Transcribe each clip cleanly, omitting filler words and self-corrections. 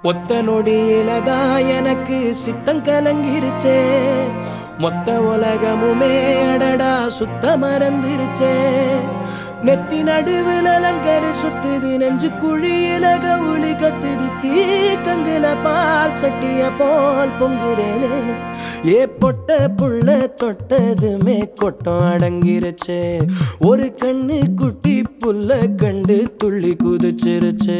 ஒத்த நொடியிலதான் எனக்கு சித்தம் கலங்கிருச்சே. மொத்த உலகமுமே அடடா சுத்த மறந்துருச்சே. நெத்தி நடுவில் அலங்கரி சுத்துது, நெஞ்சு குழியில கவுளி கத்துது, தீக்கங்குல பால் சட்டிய போல் பொங்குறேனே. ஏ பொட்ட புள்ள தொட்டதுமே கொட்டம் அடங்கிருச்சே. ஒரு கண்ணு குட்டி புள்ள கண்டு துள்ளி குதிச்சிருச்சே.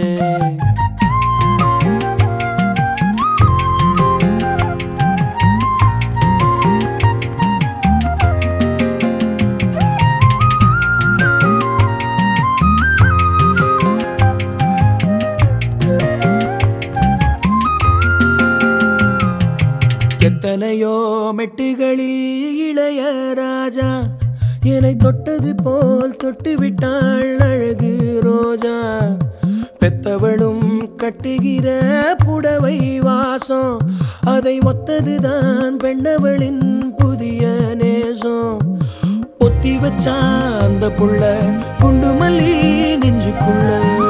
எத்தனையோ மெட்டுகளில் இளைய ராஜா என்னை தொட்டது போல் தொட்டு விட்டாள் அழகு ரோஜா. பெத்தவளும் கட்டுகிற புடவை வாசம், அதை ஒத்ததுதான் பெண்ணவளின் புதிய நேசம். பொத்தி வச்சா அந்த புள்ள குண்டு மல்லி நெஞ்சுக்குள்ள.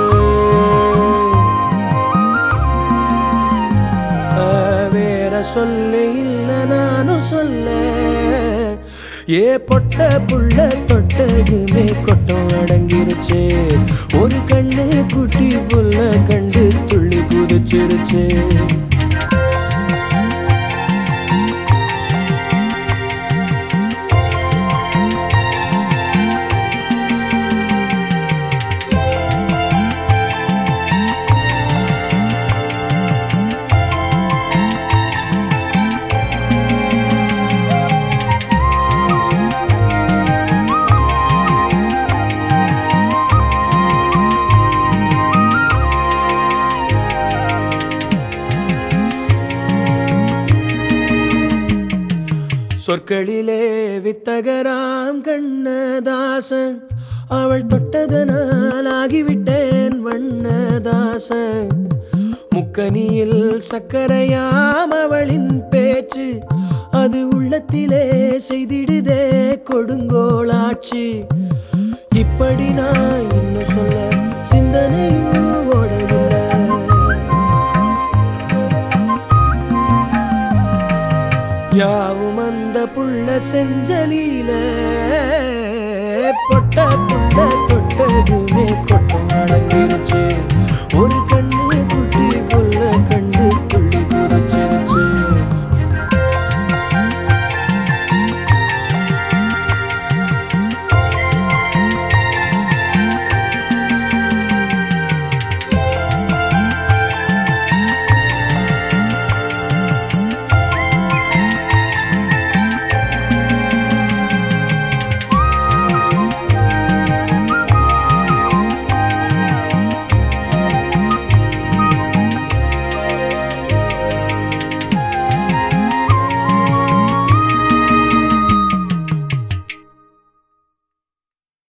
சொல்ல இல்ல நானும் சொல்ல. ஏ பொட்ட புள்ள தொட்டதுமே கொட்டம் அடங்கிருச்சே. ஒரு கண்ணு குட்டி புள்ள கண்டு துள்ளி குதிச்சிருச்சே. சொற்களிலே வித்தகராம் கண்ணதாசன், அவள் தொட்டதனால் ஆகிவிட்டேன் வண்ணதாசன். முக்கனியில் சக்கரையாம் அவளின் பேச்சு, அது உள்ளத்திலே செய்திடுதே கொடுங்கோளாட்சி. இப்படி நான் இன்னும் சொல்ல சிந்தனையும் ஓடவில்லை. யாவும் அந்த புள்ள செஞ்சலி